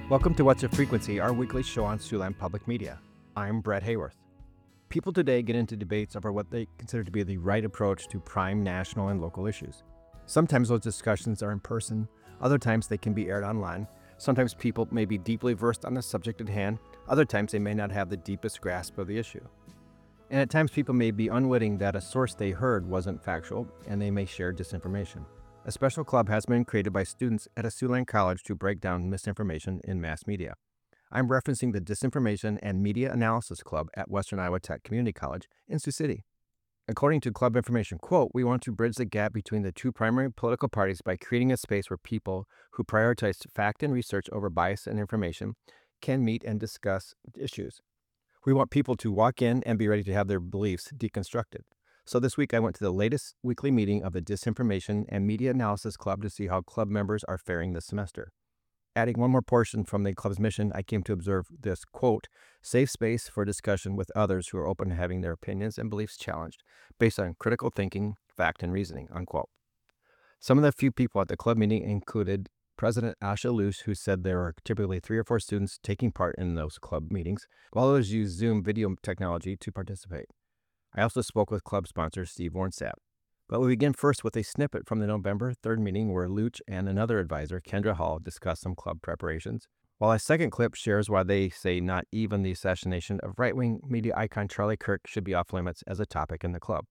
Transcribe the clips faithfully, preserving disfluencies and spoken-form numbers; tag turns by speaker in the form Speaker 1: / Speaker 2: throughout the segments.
Speaker 1: Welcome to What's a Frequency, our weekly show on Siouxland Public Media. I'm Brett Hayworth. People today get into debates over what they consider to be the right approach to prime national and local issues. Sometimes those discussions are in person, other times they can be aired online. Sometimes people may be deeply versed on the subject at hand, other times they may not have the deepest grasp of the issue. And at times people may be unwitting that a source they heard wasn't factual, and they may share disinformation. A special club has been created by students at a Siouxland College to break down misinformation in mass media. I'm referencing the Disinformation and Media Analysis Club at Western Iowa Tech Community College in Sioux City. According to Club Information, quote, we want to bridge the gap between the two primary political parties by creating a space where people who prioritize fact and research over bias and information can meet and discuss issues. We want people to walk in and be ready to have their beliefs deconstructed. So this week I went to the latest weekly meeting of the Disinformation and Media Analysis Club to see how club members are faring this semester. Adding one more portion from the club's mission, I came to observe this, quote, safe space for discussion with others who are open to having their opinions and beliefs challenged based on critical thinking, fact, and reasoning, unquote. Some of the few people at the club meeting included President Asha Luce, who said there are typically three or four students taking part in those club meetings, while others use Zoom video technology to participate. I also spoke with club sponsor Steve Warnstadt. But we begin first with a snippet from the November third meeting where Luch and another advisor, Kendra Hall, discussed some club preparations, while a second clip shares why they say not even the assassination of right-wing media icon Charlie Kirk should be off limits as a topic in the club.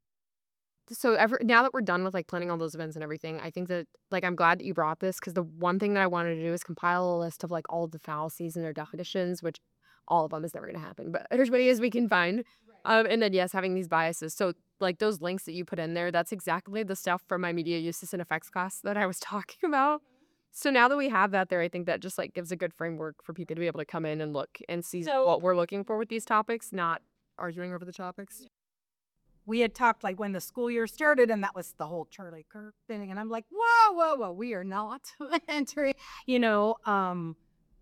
Speaker 2: So ever, now that we're done with like planning all those events and everything, I think that like I'm glad that you brought this, because the one thing that I wanted to do is compile a list of like all of the fallacies and their definitions, which all of them is never going to happen, but as many as we can find. Um, and then, yes, having these biases. So like those links that you put in there, that's exactly the stuff from my media uses and effects class that I was talking about. So now that we have that there, I think that just like gives a good framework for people to be able to come in and look and see
Speaker 3: So-
Speaker 2: what we're looking for with these topics, not arguing over the topics.
Speaker 3: We had talked like when the school year started, and that was the whole Charlie Kirk thing. And I'm like, whoa, whoa, whoa, we are not entering, you know, um,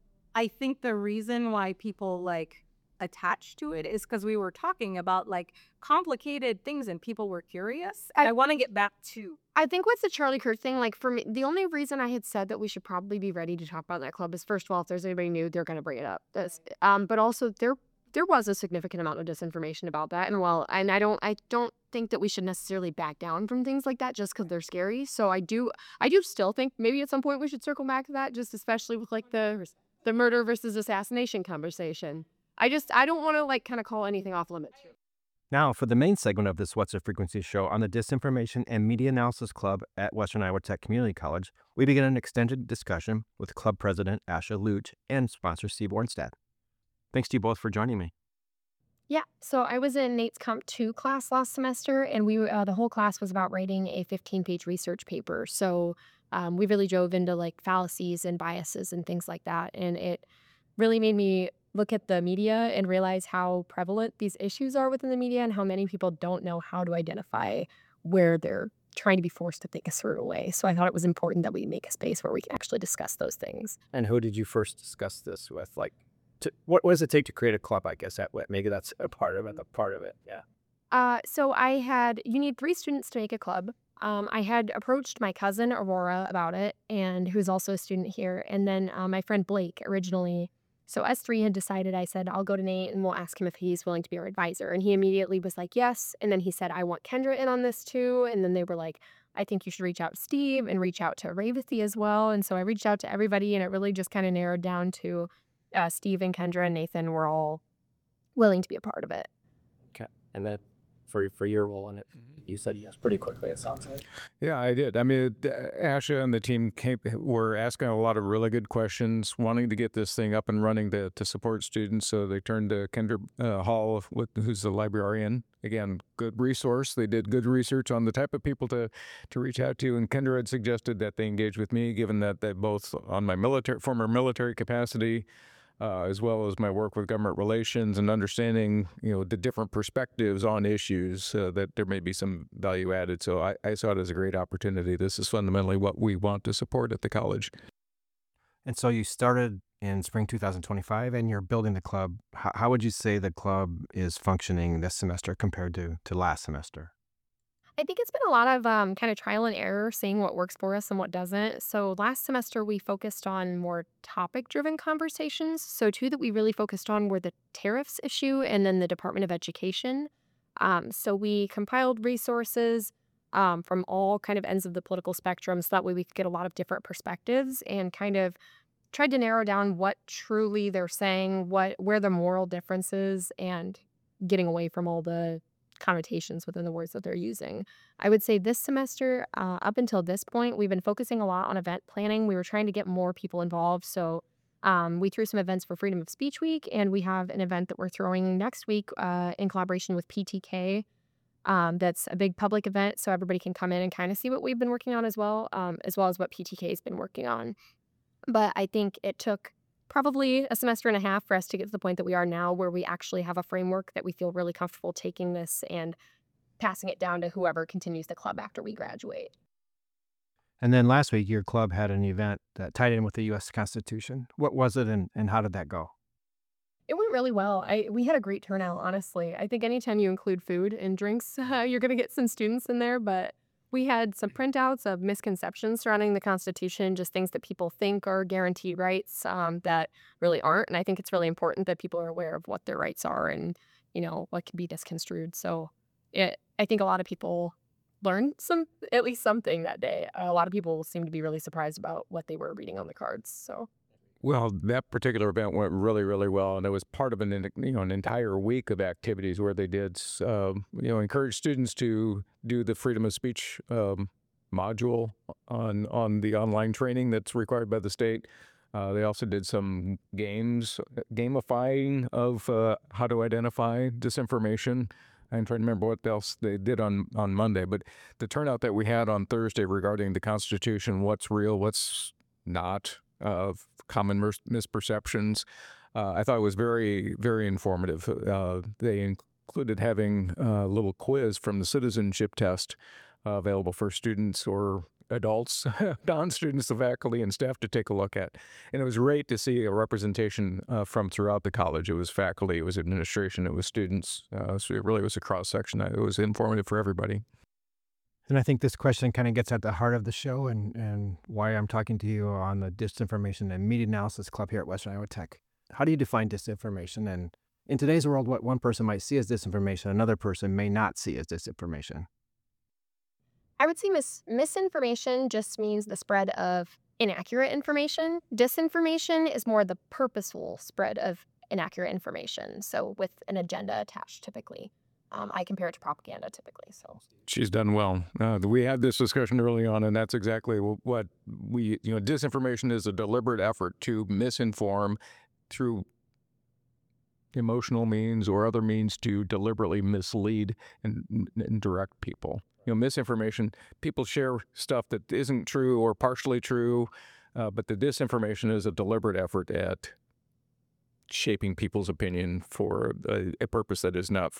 Speaker 3: I think the reason why people like attach to it is because we were talking about like complicated things and people were curious. And I want to get back to
Speaker 2: I think with the Charlie Kirk thing, like for me, the only reason I had said that we should probably be ready to talk about that club is, first of all, if there's anybody new, they're going to bring it up. That's, um, but also there there was a significant amount of disinformation about that, and while and I don't I don't think that we should necessarily back down from things like that just because they're scary. So I do I do still think maybe at some point we should circle back to that, just especially with like the the murder versus assassination conversation. I just I don't want to like kind of call anything off limits.
Speaker 1: Now, for the main segment of this What's a Frequency show on the Disinformation and Media Analysis Club at Western Iowa Tech Community College, we begin an extended discussion with club president Asha Luch and sponsor Steve Warnstadt. Thanks to you both for joining me.
Speaker 2: Yeah, so I was in Nate's Comp two class last semester, and we uh, the whole class was about writing a fifteen-page research paper. So um, we really drove into like fallacies and biases and things like that, and it really made me look at the media and realize how prevalent these issues are within the media and how many people don't know how to identify where they're trying to be forced to think a certain way. So I thought it was important that we make a space where we can actually discuss those things.
Speaker 1: And who did you first discuss this with? Like, to, what, what does it take to create a club, I guess? That, maybe that's a part of it, the part of it, yeah.
Speaker 2: Uh, so I had, you need three students to make a club. Um, I had approached my cousin Aurora about it, and who's also a student here, and then uh, my friend Blake originally. So us three had decided, I said, I'll go to Nate and we'll ask him if he's willing to be our advisor. And he immediately was like, yes. And then he said, I want Kendra in on this too. And then they were like, I think you should reach out to Steve and reach out to Revathi as well. And so I reached out to everybody, and it really just kind of narrowed down to uh, Steve and Kendra and Nathan were all willing to be a part of it.
Speaker 1: Okay. And then for for your role in it, you said yes pretty quickly, it sounds like.
Speaker 4: Yeah, I did. I mean, Asha and the team came, were asking a lot of really good questions, wanting to get this thing up and running to, to support students. So they turned to Kendra uh, Hall, with, who's the librarian. Again, good resource. They did good research on the type of people to, to reach out to. And Kendra had suggested that they engage with me, given that they both on my military former military capacity, Uh, as well as my work with government relations and understanding, you know, the different perspectives on issues, uh, that there may be some value added. So I, I saw it as a great opportunity. This is fundamentally what we want to support at the college.
Speaker 1: And so you started in spring two thousand twenty-five, and you're building the club. How, how would you say the club is functioning this semester compared to, to last semester?
Speaker 2: I think it's been a lot of um, kind of trial and error, seeing what works for us and what doesn't. So last semester we focused on more topic-driven conversations. So two that we really focused on were the tariffs issue and then the Department of Education. Um, so we compiled resources um, from all kind of ends of the political spectrum, so that way we could get a lot of different perspectives and kind of tried to narrow down what truly they're saying, what where the moral difference is, and getting away from all the connotations within the words that they're using. I would say this semester, uh, up until this point, we've been focusing a lot on event planning. We were trying to get more people involved. So um, we threw some events for Freedom of Speech Week, and we have an event that we're throwing next week uh, in collaboration with P T K. Um, that's a big public event, so everybody can come in and kind of see what we've been working on as well, um, as well as what P T K has been working on. But I think it took probably a semester and a half for us to get to the point that we are now, where we actually have a framework that we feel really comfortable taking this and passing it down to whoever continues the club after we graduate.
Speaker 1: And then last week, your club had an event that tied in with the U S Constitution. What was it, and, and how did that go?
Speaker 2: It went really well. I we had a great turnout, honestly. I think anytime you include food and drinks, uh, you're going to get some students in there, but we had some printouts of misconceptions surrounding the Constitution, just things that people think are guaranteed rights um, that really aren't. And I think it's really important that people are aware of what their rights are and, you know, what can be misconstrued. So it, I think a lot of people learned some, at least something that day. A lot of people seem to be really surprised about what they were reading on the cards. So.
Speaker 4: Well, that particular event went really, really well, and it was part of an en- you know an entire week of activities where they did um, you know encourage students to do the freedom of speech um, module on on the online training that's required by the state. Uh, they also did some games, gamifying of uh, how to identify disinformation. I'm trying to remember what else they did on, on Monday, but the turnout that we had on Thursday regarding the Constitution, what's real, what's not, of common mis- misperceptions. Uh, I thought it was very, very informative. Uh, they included having a little quiz from the citizenship test uh, available for students or adults, non-students, the faculty and staff to take a look at. And it was great to see a representation uh, from throughout the college. It was faculty, it was administration, it was students. Uh, so it really was a cross-section. It was informative for everybody.
Speaker 1: And I think this question kind of gets at the heart of the show and, and why I'm talking to you on the Disinformation and Media Analysis Club here at Western Iowa Tech. How do you define disinformation? And in today's world, what one person might see as disinformation, another person may not see as disinformation.
Speaker 2: I would say mis- misinformation just means the spread of inaccurate information. Disinformation is more the purposeful spread of inaccurate information, so with an agenda attached typically. Um, I compare it to propaganda typically. So
Speaker 4: She's done well. Uh, we had this discussion early on, and that's exactly what we, you know, disinformation is a deliberate effort to misinform through emotional means or other means to deliberately mislead and, and direct people. You know, misinformation, people share stuff that isn't true or partially true, uh, but the disinformation is a deliberate effort at shaping people's opinion for a, a purpose that is not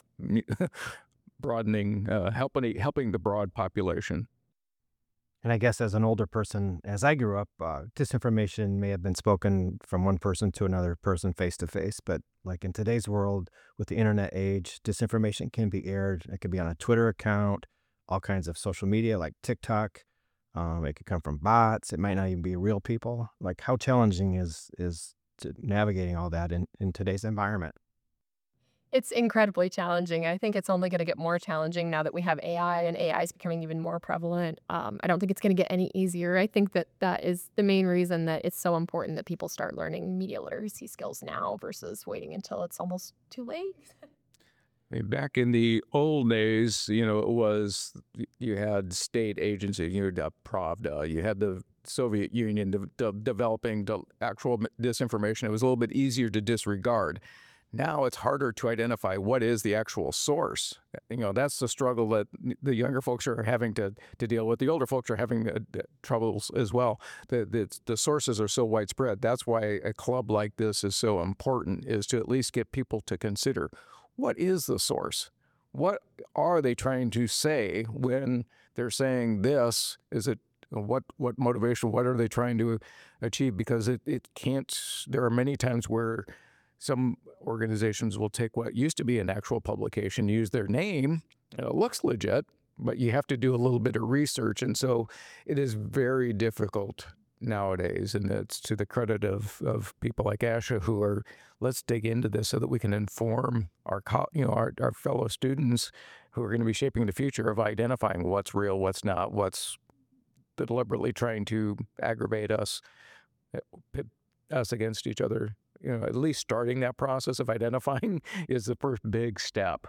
Speaker 4: broadening, uh, helping helping the broad population.
Speaker 1: And I guess as an older person, as I grew up, uh, disinformation may have been spoken from one person to another person face to face. But like in today's world, with the internet age, disinformation can be aired. It could be on a Twitter account, all kinds of social media like TikTok. Um, it could come from bots. It might not even be real people. Like how challenging is is to navigating all that in, in today's environment?
Speaker 2: it's incredibly challenging. I think it's only going to get more challenging now that we have A I and A I is becoming even more prevalent. Um, I don't think it's going to get any easier. I think that that is the main reason that it's so important that people start learning media literacy skills now versus waiting until it's almost too late.
Speaker 4: I mean, back in the old days, you know, it was you had state agencies, you had uh, Pravda, you had the Soviet Union de- de- developing de- actual disinformation. It was a little bit easier to disregard. Now it's harder to identify what is the actual source. You know, that's the struggle that the younger folks are having to, to deal with. The older folks are having uh, troubles as well. The, the the sources are so widespread. That's why a club like this is so important, is to at least get people to consider, what is the source? What are they trying to say when they're saying this? Is it what what motivation? What are they trying to achieve? Because it, it can't, there are many times where some organizations will take what used to be an actual publication, use their name, it looks legit, but you have to do a little bit of research. And so it is very difficult nowadays. And it's to the credit of, of people like Asha who are, let's dig into this so that we can inform our, co- you know, our, our fellow students who are going to be shaping the future of identifying what's real, what's not, what's deliberately trying to aggravate us, pit us against each other. You know, at least starting that process of identifying is the first big step.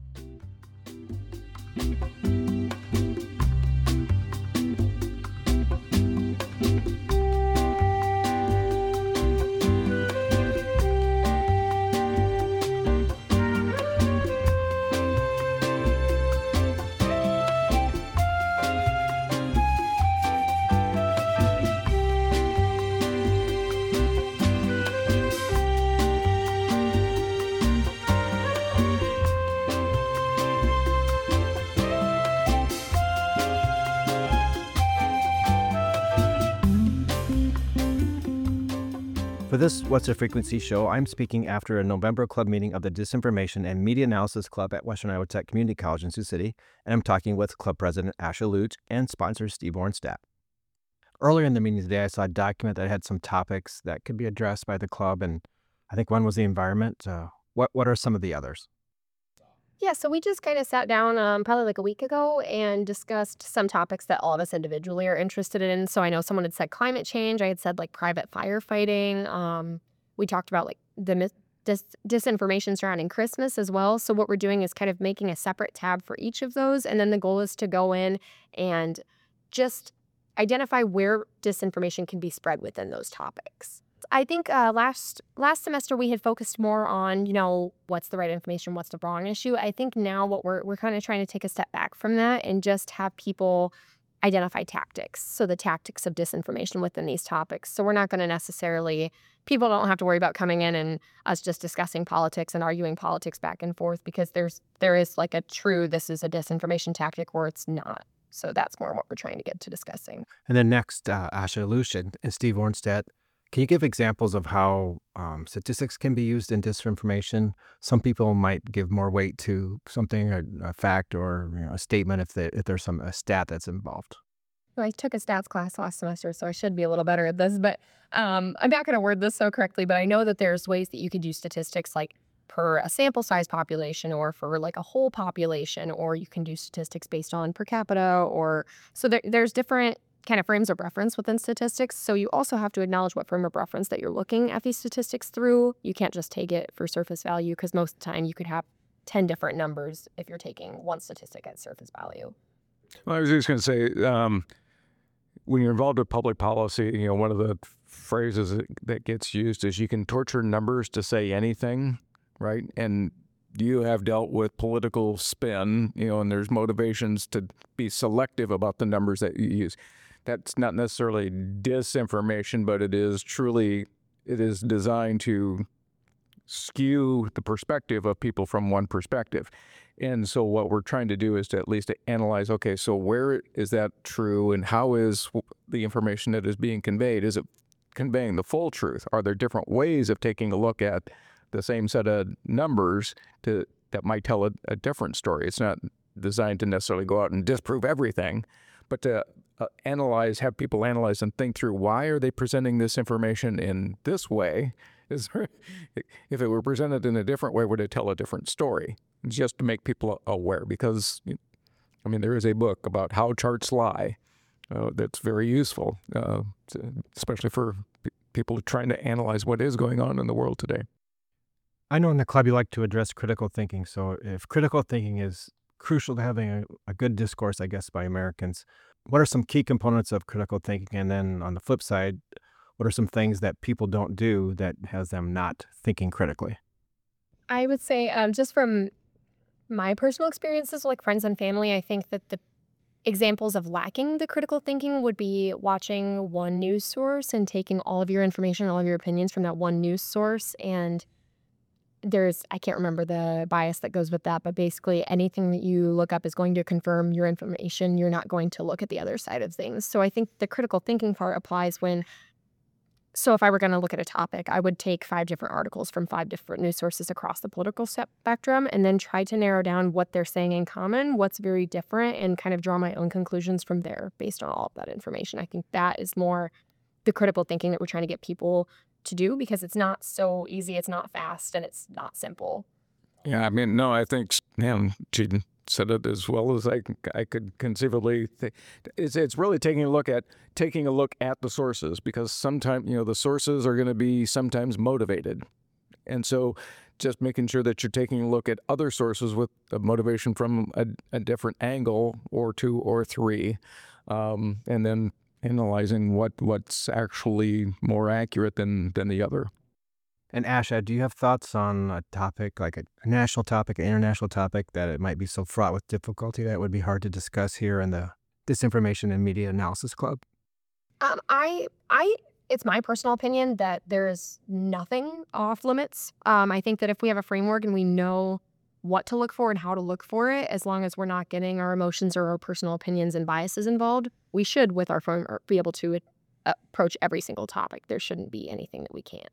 Speaker 1: For this What's the Frequency show, I'm speaking after a November club meeting of the Disinformation and Media Analysis Club at Western Iowa Tech Community College in Sioux City, and I'm talking with club president Asha Luch and sponsor Steve Ornstedt. Earlier in the meeting today, I saw a document that had some topics that could be addressed by the club, and I think one was the environment. Uh, what what are some of the others?
Speaker 2: Yeah, so we just kind of sat down um, probably like a week ago and discussed some topics that all of us individually are interested in. So I know someone had said climate change. I had said like private firefighting. Um, we talked about like the mis- dis- disinformation surrounding Christmas as well. So what we're doing is kind of making a separate tab for each of those. And then the goal is to go in and just identify where disinformation can be spread within those topics. I think uh, last last semester we had focused more on, you know, what's the right information, what's the wrong issue. I think now what we're we're kind of trying to take a step back from that and just have people identify tactics. So the tactics of disinformation within these topics. So we're not going to necessarily, people don't have to worry about coming in and us just discussing politics and arguing politics back and forth, because there's there is like a true, this is a disinformation tactic, or it's not. So that's more what we're trying to get to discussing.
Speaker 1: And then next, uh, Asha Luch and, and Steve Ornstedt. Can you give examples of how um, statistics can be used in disinformation? Some people might give more weight to something, a, a fact or you know, a statement, if, they, if there's some a stat that's involved.
Speaker 2: So I took a stats class last semester, so I should be a little better at this. But um, I'm not going to word this so correctly, but I know that there's ways that you could use statistics like per a sample size population or for like a whole population, or you can do statistics based on per capita. Or so there, there's different kind of frames of reference within statistics. So you also have to acknowledge what frame of reference that you're looking at these statistics through. You can't just take it for surface value, because most of the time you could have ten different numbers if you're taking one statistic at surface value.
Speaker 4: Well, I was just going to say, um, when you're involved with public policy, you know, one of the phrases that, that gets used is you can torture numbers to say anything, right? And you have dealt with political spin, you know, and there's motivations to be selective about the numbers that you use. That's not necessarily disinformation, but it is truly, it is designed to skew the perspective of people from one perspective. And so what we're trying to do is to at least analyze, okay, so where is that true, and how is the information that is being conveyed? Is it conveying the full truth? Are there different ways of taking a look at the same set of numbers to that might tell a, a different story? It's not designed to necessarily go out and disprove everything, but to uh, analyze, have people analyze and think through, why are they presenting this information in this way? Is there, if it were presented in a different way, would it tell a different story? Just to make people aware, because, I mean, there is a book about how charts lie uh, that's very useful, uh, to, especially for p- people trying to analyze what is going on in the world today.
Speaker 1: I know in the club you like to address critical thinking. So if critical thinking is crucial to having a, a good discourse, I guess, by Americans, what are some key components of critical thinking? And then on the flip side, what are some things that people don't do that has them not thinking critically?
Speaker 2: I would say um, just from my personal experiences, like friends and family, I think that the examples of lacking the critical thinking would be watching one news source and taking all of your information, all of your opinions from that one news source. And there's, I can't remember the bias that goes with that, but basically anything that you look up is going to confirm your information. You're not going to look at the other side of things. So I think the critical thinking part applies when So if I were going to look at a topic, I would take five different articles from five different news sources across the political spectrum and then try to narrow down what they're saying in common, what's very different, and kind of draw my own conclusions from there based on all of that information. I think that is more the critical thinking that we're trying to get people to do, because it's not so easy, it's not fast, and it's not simple.
Speaker 4: Yeah, I mean, no, I think, man, she said it as well as I, I could conceivably think. It's, it's really taking a look at taking a look at the sources, because sometimes, you know, the sources are going to be sometimes motivated. And so just making sure that you're taking a look at other sources with a motivation from a, a different angle or two or three, um, and then analyzing what, what's actually more accurate than, than the other.
Speaker 1: And Asha, do you have thoughts on a topic, like a, a national topic, an international topic, that it might be so fraught with difficulty that it would be hard to discuss here in the Disinformation and Media Analysis Club?
Speaker 2: Um, I, I, it's my personal opinion that there is nothing off limits. Um, I think that if we have a framework and we know what to look for and how to look for it, as long as we're not getting our emotions or our personal opinions and biases involved, we should, with our framework, be able to uh, approach every single topic. There shouldn't be anything that we can't.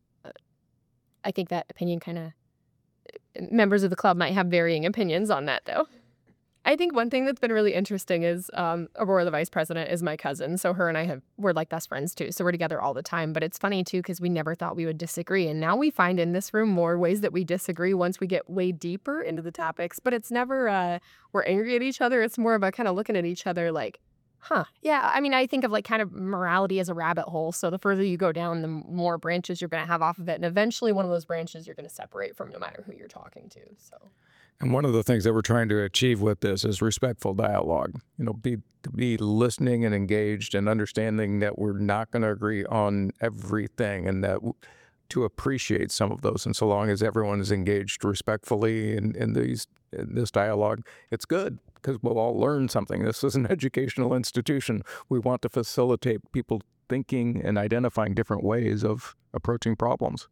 Speaker 2: I think that opinion kind of, members of the club might have varying opinions on that, though. I think one thing that's been really interesting is um, Aurora, the vice president, is my cousin. So her and I have, we're like best friends, too. So we're together all the time. But it's funny, too, because we never thought we would disagree. And now we find in this room more ways that we disagree once we get way deeper into the topics. But it's never, uh, we're angry at each other. It's more about kind of looking at each other like, huh. Yeah, I mean, I think of like kind of morality as a rabbit hole. So the further you go down, the more branches you're going to have off of it. And eventually one of those branches you're going to separate from, no matter who you're talking to. So,
Speaker 4: and one of the things that we're trying to achieve with this is respectful dialogue. You know, be to be listening and engaged and understanding that we're not going to agree on everything, and that to appreciate some of those. And so long as everyone is engaged respectfully in, in these in this dialogue, it's good, because we'll all learn something. This is an educational institution. We want to facilitate people thinking and identifying different ways of approaching problems.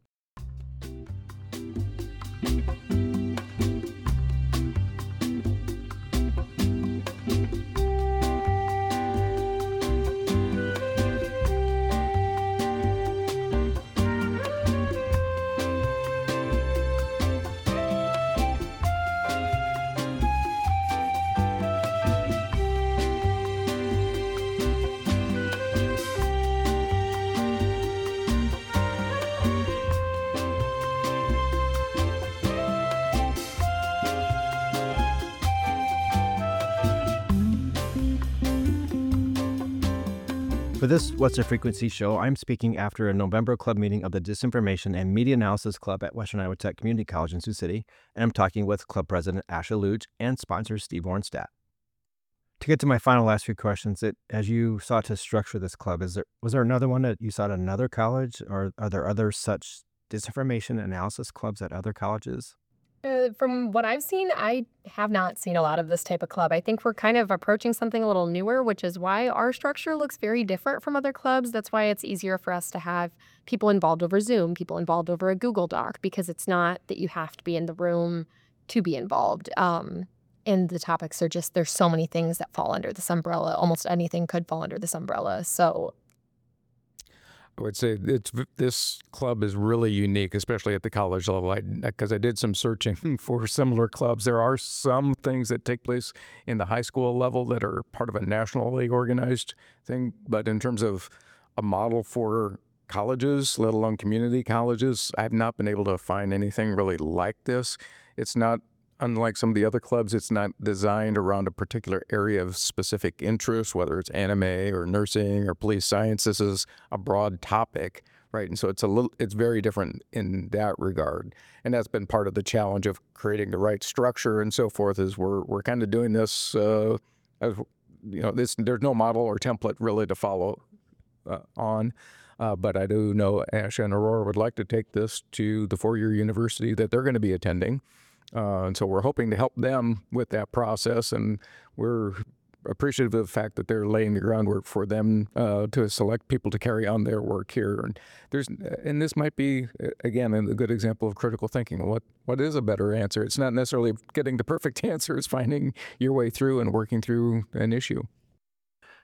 Speaker 1: For this What's the Frequency show, I'm speaking after a November club meeting of the Disinformation and Media Analysis Club at Western Iowa Tech Community College in Sioux City, and I'm talking with Club President Asha Luge and sponsor Steve Ornstadt. To get to my final last few questions, it, as you sought to structure this club, is there was there another one that you sought at another college, or are there other such disinformation analysis clubs at other colleges?
Speaker 2: Uh, from what I've seen, I have not seen a lot of this type of club. I think we're kind of approaching something a little newer, which is why our structure looks very different from other clubs. That's why it's easier for us to have people involved over Zoom, people involved over a Google Doc, because it's not that you have to be in the room to be involved. Um, and the topics are just, there's so many things that fall under this umbrella. Almost anything could fall under this umbrella. So
Speaker 4: I would say it's, this club is really unique, especially at the college level, because I, I did some searching for similar clubs. There are some things that take place in the high school level that are part of a nationally organized thing, but in terms of a model for colleges, let alone community colleges, I've not been able to find anything really like this. It's not, unlike some of the other clubs, it's not designed around a particular area of specific interest, whether it's anime or nursing or police science. This is a broad topic, right? And so it's a little, it's very different in that regard. And that's been part of the challenge of creating the right structure and so forth, is we're, we're kind of doing this, uh, as, you know, this, there's no model or template really to follow uh, on. Uh, but I do know Asha and Aurora would like to take this to the four-year university that they're going to be attending. Uh, and so we're hoping to help them with that process, and we're appreciative of the fact that they're laying the groundwork for them uh, to select people to carry on their work here. And there's, and this might be, again, a good example of critical thinking. What what is a better answer? It's not necessarily getting the perfect answer; it's finding your way through and working through an issue.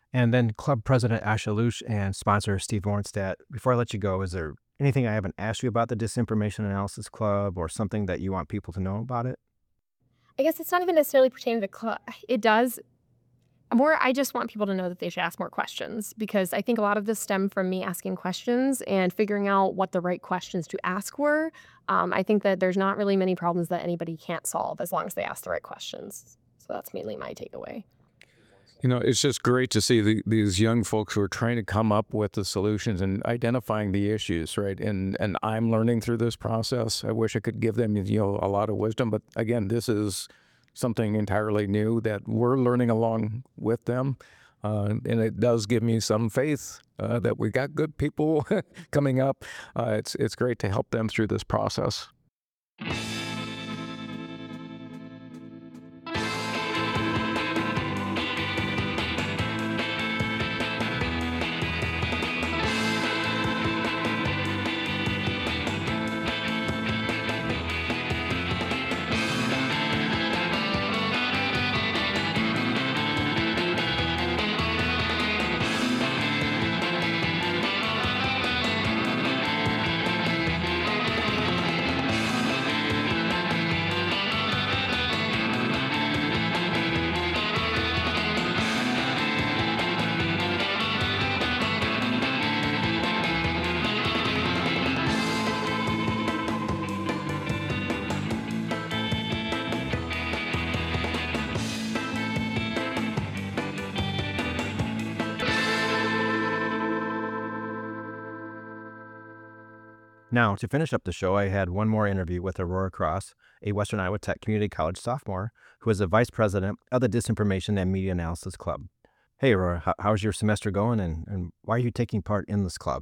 Speaker 1: And then Club President Asha Lush and sponsor Steve Mornstadt. Before I let you go, is there anything I haven't asked you about the Disinformation Analysis Club or something that you want people to know about it?
Speaker 2: I guess it's not even necessarily pertaining to the club. It does. More, I just want people to know that they should ask more questions because I think a lot of this stemmed from me asking questions and figuring out what the right questions to ask were. Um, I think that there's not really many problems that anybody can't solve as long as they ask the right questions. So that's mainly my takeaway.
Speaker 4: You know, it's just great to see the, these young folks who are trying to come up with the solutions and identifying the issues, right? And and I'm learning through this process. I wish I could give them, you know, a lot of wisdom, but again, this is something entirely new that we're learning along with them. Uh, and it does give me some faith uh, that we got good people coming up. Uh, it's it's great to help them through this process.
Speaker 1: Now, to finish up the show, I had one more interview with Aurora Cross, a Western Iowa Tech Community College sophomore who is the vice president of the Disinformation and Media Analysis Club. Hey, Aurora, how, how's your semester going, and, and why are you taking part in this club?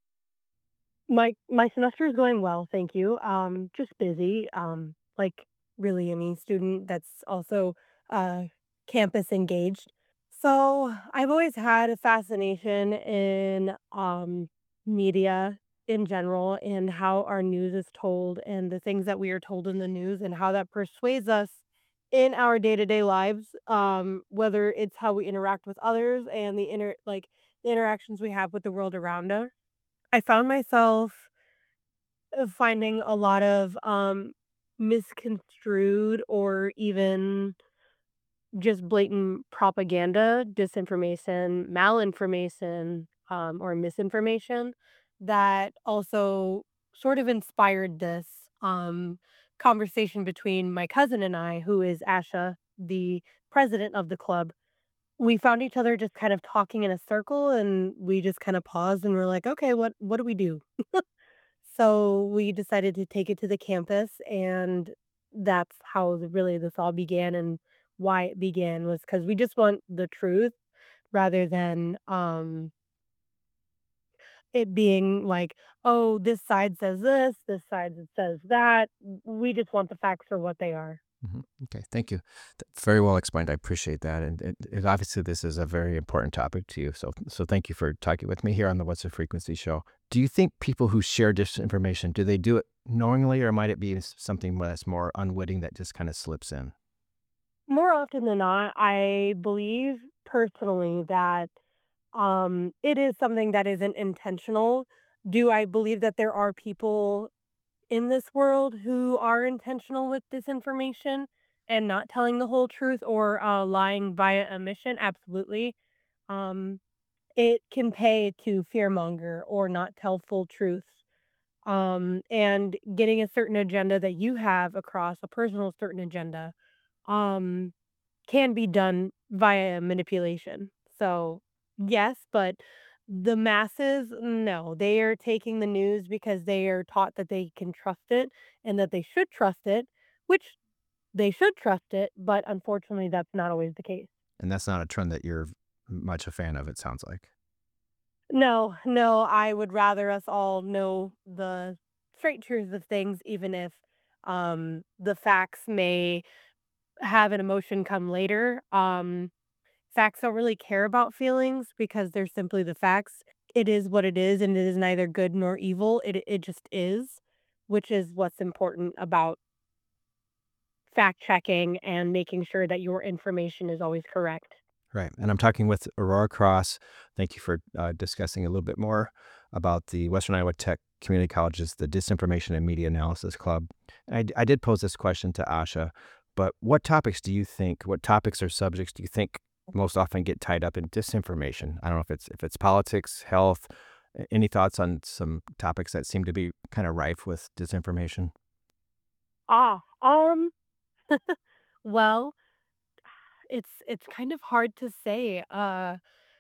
Speaker 5: My my semester is going well, thank you. Um, just busy, um, like really any student that's also uh, campus engaged. So I've always had a fascination in um, media in general and how our news is told and the things that we are told in the news and how that persuades us in our day-to-day lives, um, whether it's how we interact with others and the inter like the interactions we have with the world around us. I found myself uh, finding a lot of um, misconstrued or even just blatant propaganda, disinformation, malinformation, um, or misinformation that also sort of inspired this um, conversation between my cousin and I, who is Asha, the president of the club. We found each other just kind of talking in a circle, and we just kind of paused and we're like, okay, what what do we do? So we decided to take it to the campus, and that's how the really this all began and why it began was because we just want the truth rather than, um, it being like, "Oh, this side says this, this side says that." We just want the facts for what they are.
Speaker 1: Mhm. Okay, thank you. Th- Very well explained. I appreciate that. And it, it, obviously, this is a very important topic to you. So, so thank you for talking with me here on the What's the Frequency show. Do you think people who share disinformation, do they do it knowingly, or might it be s- something that's more unwitting that just kind of slips in?
Speaker 5: More often than not, I believe personally that, um, it is something that isn't intentional. Do I believe that there are people in this world who are intentional with disinformation and not telling the whole truth or uh, lying via omission? Absolutely. Um, it can pay to fearmonger or not tell full truths. Um, and getting a certain agenda that you have across a personal certain agenda um, can be done via manipulation. So, yes, but the masses, no, they are taking the news because they are taught that they can trust it and that they should trust it, which they should trust it, but unfortunately, that's not always the case.
Speaker 1: And that's not a trend that you're much a fan of, it sounds like.
Speaker 5: No, no, I would rather us all know the straight truth of things, even if um, the facts may have an emotion come later. Um, Facts don't really care about feelings because they're simply the facts. It is what it is, and it is neither good nor evil. It it just is, which is what's important about fact checking and making sure that your information is always correct.
Speaker 1: Right. And I'm talking with Aurora Cross. Thank you for uh, discussing a little bit more about the Western Iowa Tech Community College's the Disinformation and Media Analysis Club. And I, d- I did pose this question to Asha, but what topics do you think, what topics or subjects do you think most often get tied up in disinformation? I don't know if it's if it's politics, health. a- Any thoughts on some topics that seem to be kind of rife with disinformation?
Speaker 5: Ah, um, well, it's it's kind of hard to say. Uh,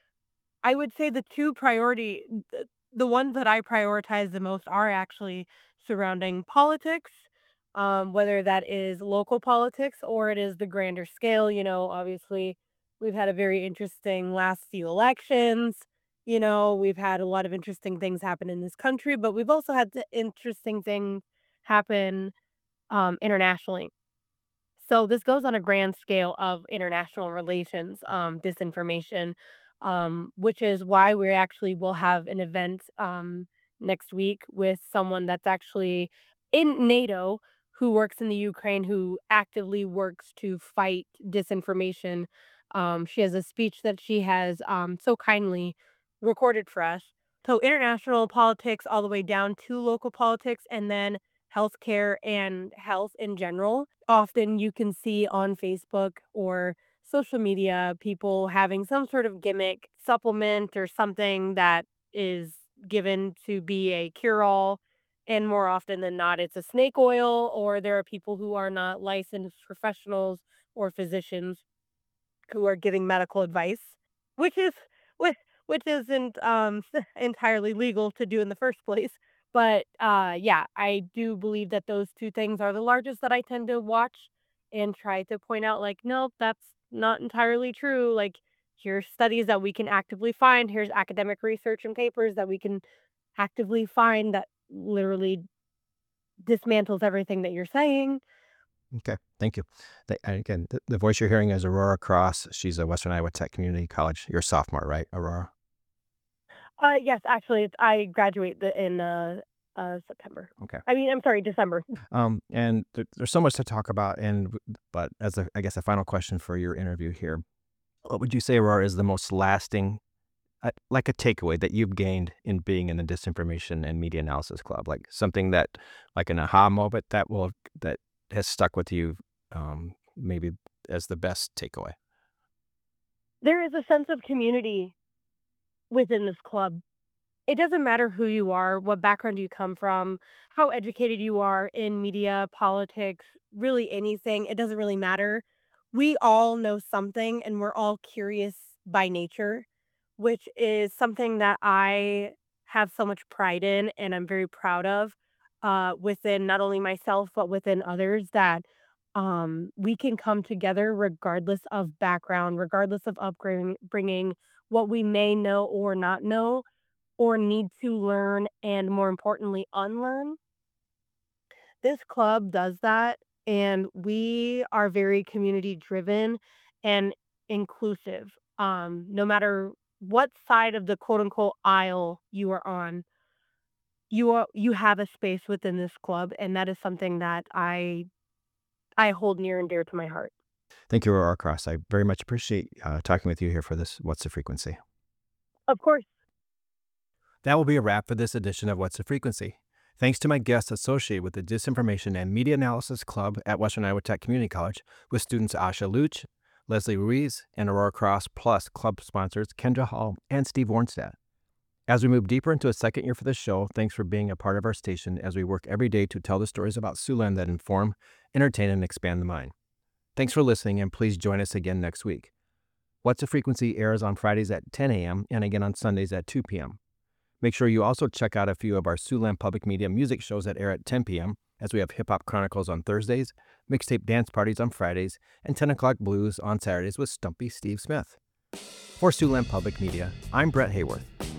Speaker 5: I would say the two priority, the, the ones that I prioritize the most are actually surrounding politics, um, whether that is local politics or it is the grander scale. You know, obviously, we've had a very interesting last few elections. You know, we've had a lot of interesting things happen in this country, but we've also had the interesting things happen um, internationally. So this goes on a grand scale of international relations, um, disinformation, um, which is why we actually will have an event um, next week with someone that's actually in NATO who works in the Ukraine, who actively works to fight disinformation. Um, she has a speech that she has um, so kindly recorded for us. So international politics all the way down to local politics, and then healthcare and health in general. Often you can see on Facebook or social media people having some sort of gimmick supplement or something that is given to be a cure all. And more often than not, it's a snake oil, or there are people who are not licensed professionals or physicians who are giving medical advice, which is which which isn't um entirely legal to do in the first place. But uh yeah, I do believe that those two things are the largest that I tend to watch and try to point out like, nope, that's not entirely true. Like here's studies that we can actively find, here's academic research and papers that we can actively find that literally dismantles everything that you're saying.
Speaker 1: Okay, thank you. The, and again, the, the voice you're hearing is Aurora Cross. She's a Western Iowa Tech Community College. You're a sophomore, right, Aurora?
Speaker 5: Uh, yes, actually, it's I graduate the in, uh, uh, September.
Speaker 1: Okay.
Speaker 5: I mean, I'm sorry, December.
Speaker 1: Um, and there, there's so much to talk about. And w- but as a, I guess a final question for your interview here, what would you say, Aurora, is the most lasting, uh, like a takeaway that you've gained in being in the Disinformation and Media Analysis Club, like something that, like an aha moment that will that has stuck with you, um, maybe as the best takeaway.
Speaker 5: There is a sense of community within this club. It doesn't matter who you are, what background you come from, how educated you are in media, politics, really anything. It doesn't really matter. We all know something and we're all curious by nature, which is something that I have so much pride in and I'm very proud of uh, within not only myself, but within others that um, we can come together regardless of background, regardless of upbringing, bringing what we may know or not know or need to learn and more importantly unlearn. This club does that and we are very community driven and inclusive. Um no matter what side of the quote unquote aisle you are on, you are you have a space within this club and that is something that I I hold near and dear to my heart.
Speaker 1: Thank you, Aurora Cross. I very much appreciate uh, talking with you here for this. What's the Frequency?
Speaker 5: Of course.
Speaker 1: That will be a wrap for this edition of What's the Frequency. Thanks to my guests associated with the Disinformation and Media Analysis Club at Western Iowa Tech Community College, with students Asha Luch, Leslie Ruiz, and Aurora Cross, plus club sponsors Kendra Hall and Steve Warnstadt. As we move deeper into a second year for the show, thanks for being a part of our station as we work every day to tell the stories about Siouxland that inform, entertain, and expand the mind. Thanks for listening, and please join us again next week. What's the Frequency airs on Fridays at ten a.m. and again on Sundays at two p.m. Make sure you also check out a few of our Siouxland Public Media music shows that air at ten p.m., as we have Hip Hop Chronicles on Thursdays, Mixtape Dance Parties on Fridays, and ten o'clock Blues on Saturdays with Stumpy Steve Smith. For Siouxland Public Media, I'm Brett Hayworth.